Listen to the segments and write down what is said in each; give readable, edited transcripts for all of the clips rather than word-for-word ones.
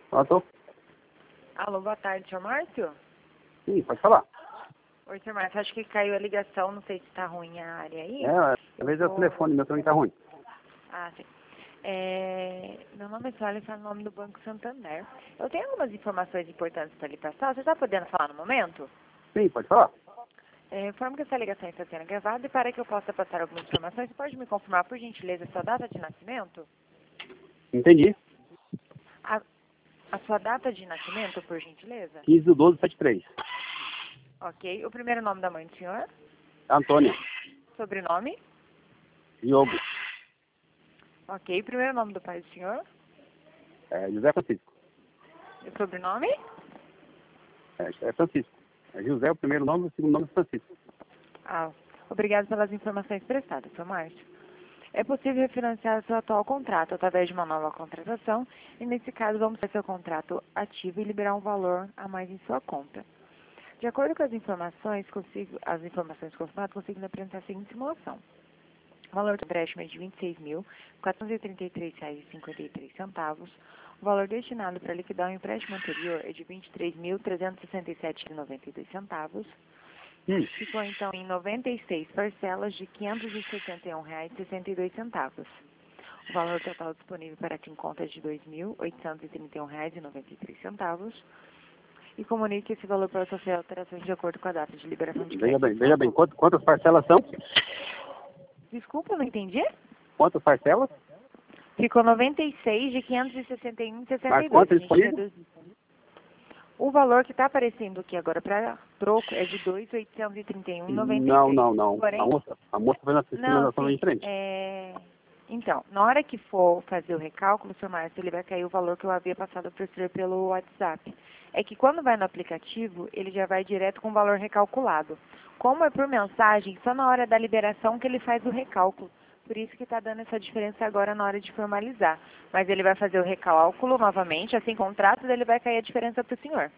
Tô. Alô, boa tarde, senhor Márcio? Sim, pode falar. Oi, senhor Márcio, acho que caiu a ligação, não sei se está ruim a área aí. Talvez é o telefone, meu também tá ruim. Ah, sim. Meu nome é Sueli, está no nome do Banco Santander. Eu tenho algumas informações importantes para lhe passar. Você está podendo falar no momento? Sim, pode falar. Informo que essa ligação está sendo gravada e para que eu possa passar algumas informações, você pode me confirmar, por gentileza, a sua data de nascimento? Entendi. A sua data de nascimento, por gentileza? 15/12/73. Ok. O primeiro nome da mãe do senhor? Antônia. Sobrenome? Diogo. Ok. Primeiro nome do pai do senhor? José Francisco. E o sobrenome? É Francisco. José é o primeiro nome, o segundo nome é Francisco. Obrigado pelas informações prestadas, senhor Márcio. É possível refinanciar o seu atual contrato através de uma nova contratação e, nesse caso, vamos ter seu contrato ativo e liberar um valor a mais em sua conta. De acordo com as informações confirmadas, consigo lhe apresentar a seguinte simulação. O valor do empréstimo é de R$ 26.433,53. O valor destinado para liquidar o empréstimo anterior é de R$ 23.367,92. Ficou, então, em 96 parcelas de R$ 561,62. O valor total disponível para ti em conta é de R$ 2.831,93. E comunique esse valor para sofrer alterações de acordo com a data de liberação de crédito. Veja bem. Quantas parcelas são? Desculpa, não entendi? Quantas parcelas? Ficou 96 de 561,62. Mas quantas disponíveis? O valor que está aparecendo aqui agora para troco é de 2.831,93. Não. Porém, A moça fez uma sinalização em frente. Então, na hora que for fazer o recálculo, senhor Márcio, ele vai cair o valor que eu havia passado para o senhor pelo WhatsApp. É que quando vai no aplicativo, ele já vai direto com o valor recalculado. Como é por mensagem, só na hora da liberação que ele faz o recálculo. Por isso que está dando essa diferença agora na hora de formalizar. Mas ele vai fazer o recálculo novamente, assim, contrato, ele vai cair a diferença para o senhor.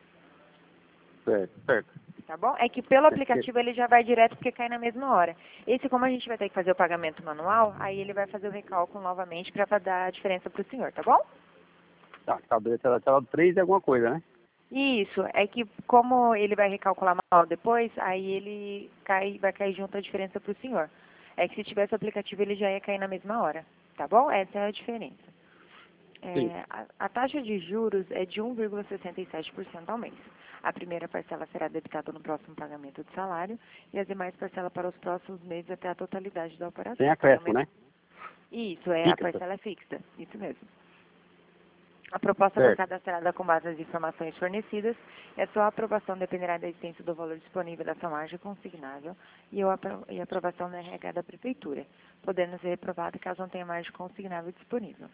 Certo. Tá bom? É que pelo aplicativo ele já vai direto porque cai na mesma hora. Esse, como a gente vai ter que fazer o pagamento manual, aí ele vai fazer o recálculo novamente para dar a diferença para o senhor, tá bom? Tá do 3 e alguma coisa, né? Isso, é que como ele vai recalcular manual depois, aí ele vai cair junto a diferença para o senhor. É que se tivesse o aplicativo ele já ia cair na mesma hora, tá bom? Essa é a diferença. A taxa de juros é de 1,67% ao mês. A primeira parcela será debitada no próximo pagamento de salário e as demais parcelas para os próximos meses até a totalidade da operação. Sem acréscimo, né? Isso, a parcela é fixa, isso mesmo. A proposta foi cadastrada com base nas informações fornecidas e a sua aprovação dependerá da existência do valor disponível da sua margem consignável e a aprovação da RH da Prefeitura, podendo ser reprovada caso não tenha margem consignável disponível.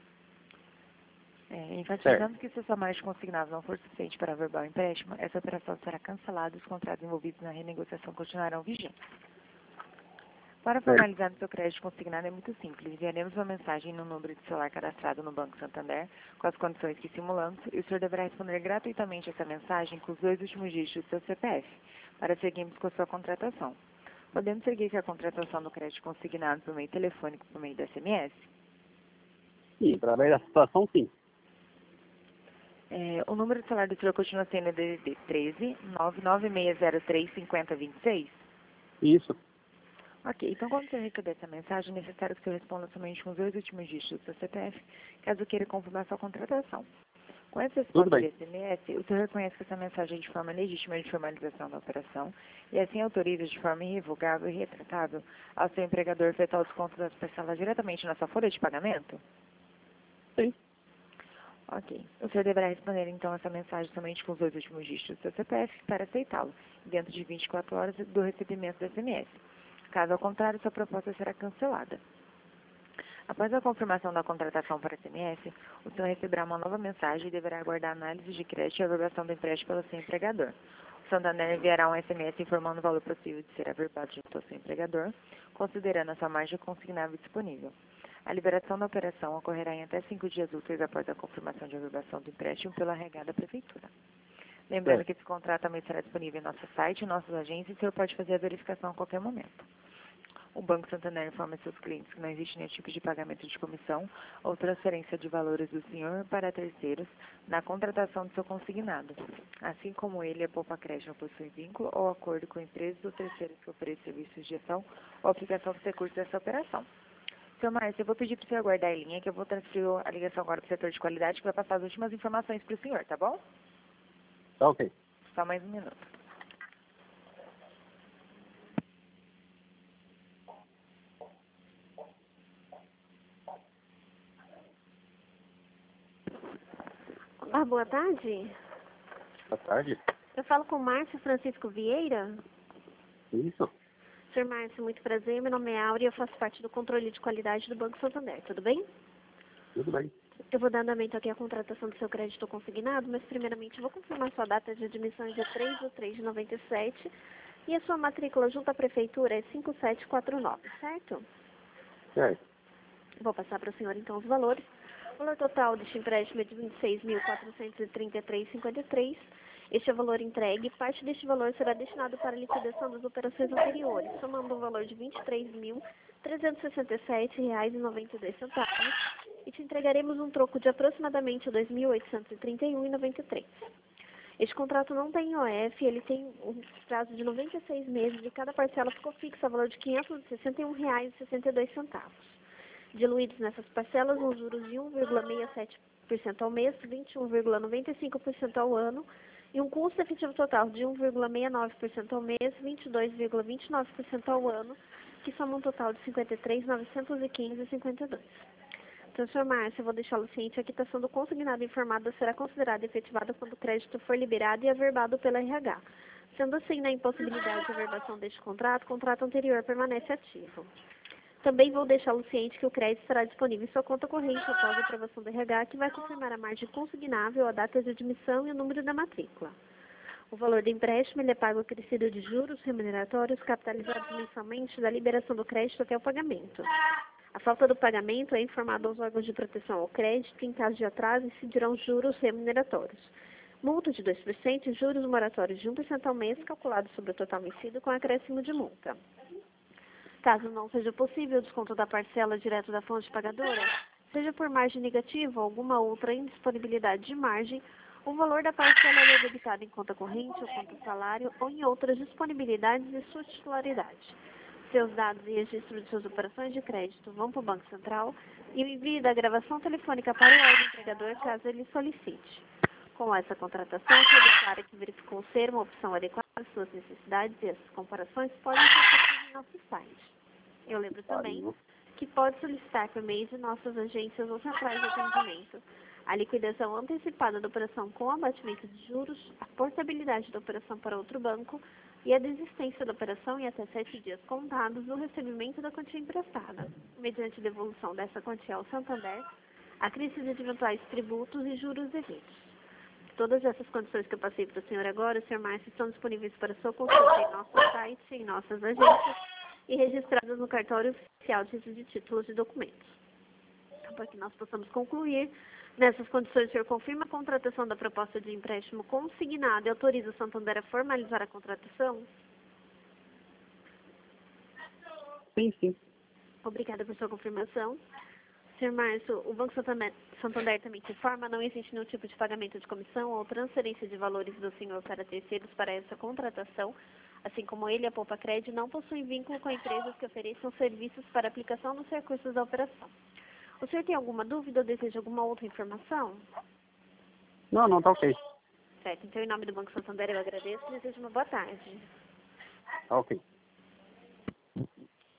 Enfatizando que se a sua margem consignável não for suficiente para averbar o empréstimo, essa operação será cancelada e os contratos envolvidos na renegociação continuarão vigentes. Para formalizar o seu crédito consignado é muito simples. Enviaremos uma mensagem no número de celular cadastrado no Banco Santander com as condições que simulamos e o senhor deverá responder gratuitamente essa mensagem com os 2 últimos dígitos do seu CPF para seguirmos com a sua contratação. Podemos seguir com a contratação do crédito consignado por meio telefônico por meio do SMS? Sim, através da situação, sim. O número de celular do senhor continua sendo DDD 13 99603 5026? Isso. Ok, então quando você receber essa mensagem, é necessário que você responda somente com os 2 últimos dígitos do seu CPF, caso queira confirmar sua contratação. Com essa resposta de SMS, o senhor reconhece que essa mensagem é de forma legítima de formalização da operação e assim autoriza de forma irrevogável e retratável ao seu empregador efetuar o desconto das parcelas diretamente na sua folha de pagamento? Sim. Ok. O senhor deverá responder, então, essa mensagem somente com os 2 últimos dígitos do seu CPF para aceitá-lo, dentro de 24 horas do recebimento do SMS. Caso ao contrário, sua proposta será cancelada. Após a confirmação da contratação por SMS, o senhor receberá uma nova mensagem e deverá aguardar a análise de crédito e averbação do empréstimo pelo seu empregador. O Santander enviará um SMS informando o valor possível de ser averbado junto ao seu empregador, considerando a sua margem consignável disponível. A liberação da operação ocorrerá em até 5 dias úteis após a confirmação de averbação do empréstimo pela RH da Prefeitura. Lembrando que esse contrato também será disponível em nosso site, em nossas agências, e o senhor pode fazer a verificação a qualquer momento. O Banco Santander informa seus clientes que não existe nenhum tipo de pagamento de comissão ou transferência de valores do senhor para terceiros na contratação do seu consignado. Assim como ele, a Poupa Crédito não possui vínculo ou acordo com empresas ou terceiros que oferecem serviços de gestão ou aplicação dos recursos dessa operação. Seu Márcio, eu vou pedir para o senhor aguardar em linha, que eu vou transferir a ligação agora para o setor de qualidade, que vai passar as últimas informações para o senhor, tá bom? Tá ok. Só mais um minuto. Olá, boa tarde. Boa tarde. Eu falo com o Márcio Francisco Vieira. Isso. Sr. Márcio, muito prazer. Meu nome é Áurea e eu faço parte do controle de qualidade do Banco Santander. Tudo bem? Tudo bem. Eu vou dar andamento aqui à contratação do seu crédito consignado, mas primeiramente eu vou confirmar sua data de admissão dia 3/3/97 e a sua matrícula junto à prefeitura é 5749, certo? Certo. Vou passar para o senhor então os valores. O valor total deste empréstimo é de R$ 26.433,53. Este é o valor entregue. Parte deste valor será destinado para a liquidação das operações anteriores, somando um valor de R$ 23.367,92. E te entregaremos um troco de aproximadamente R$ 2.831,93. Este contrato não tem IOF, ele tem um prazo de 96 meses e cada parcela ficou fixa ao valor de R$ 561,62. Diluídos nessas parcelas, os juros de 1,67% ao mês, 21,95% ao ano e um custo efetivo total de 1,69% ao mês, 22,29% ao ano, que soma um total de R$ 53.915,52. Então, Sr. Márcio, eu vou deixá-lo ciente, a quitação do consignado informado será considerada efetivada quando o crédito for liberado e averbado pela RH. Sendo assim, na impossibilidade de averbação deste contrato, o contrato anterior permanece ativo. Também vou deixá-lo ciente que o crédito estará disponível em sua conta corrente após a aprovação do RH, que vai confirmar a margem consignável, a data de admissão e o número da matrícula. O valor do empréstimo ele é pago acrescido de juros remuneratórios capitalizados mensalmente da liberação do crédito até o pagamento. A falta do pagamento é informada aos órgãos de proteção ao crédito e, em caso de atraso, incidirão juros remuneratórios. Multa de 2% e juros moratórios de 1% ao mês, calculados sobre o total vencido com acréscimo de multa. Caso não seja possível o desconto da parcela direto da fonte pagadora, seja por margem negativa ou alguma outra indisponibilidade de margem, o valor da parcela é debitado em conta corrente ou conta salário ou em outras disponibilidades de sua titularidade. Seus dados e registro de suas operações de crédito vão para o Banco Central e o envio da gravação telefônica para o órgão empregador caso ele solicite. Com essa contratação, você declara que verificou ser uma opção adequada às suas necessidades e essas comparações podem ser feitas em nosso site. Eu lembro também que pode solicitar por meio de nossas agências ou centrais de atendimento a liquidação antecipada da operação com abatimento de juros, a portabilidade da operação para outro banco e a desistência da operação em até 7 dias contados do recebimento da quantia emprestada, mediante devolução dessa quantia ao Santander, acrescido de eventuais tributos e juros devidos. Todas essas condições que eu passei para o senhor agora, Sr. Márcio, estão disponíveis para sua consulta em nosso site, em nossas agências e registradas no cartório oficial de títulos e documentos. Então, para que nós possamos concluir, nessas condições, o senhor confirma a contratação da proposta de empréstimo consignado e autoriza o Santander a formalizar a contratação? Sim, sim. Obrigada por sua confirmação. Sr. Márcio, o Banco Santander também te informa, não existe nenhum tipo de pagamento de comissão ou transferência de valores do senhor para terceiros para essa contratação, assim como ele e a Poupa Crédito não possuem vínculo com empresas que ofereçam serviços para aplicação dos recursos da operação. O senhor tem alguma dúvida ou deseja alguma outra informação? Não, tá ok. Certo, então em nome do Banco Santander eu agradeço e desejo uma boa tarde. Tá ok.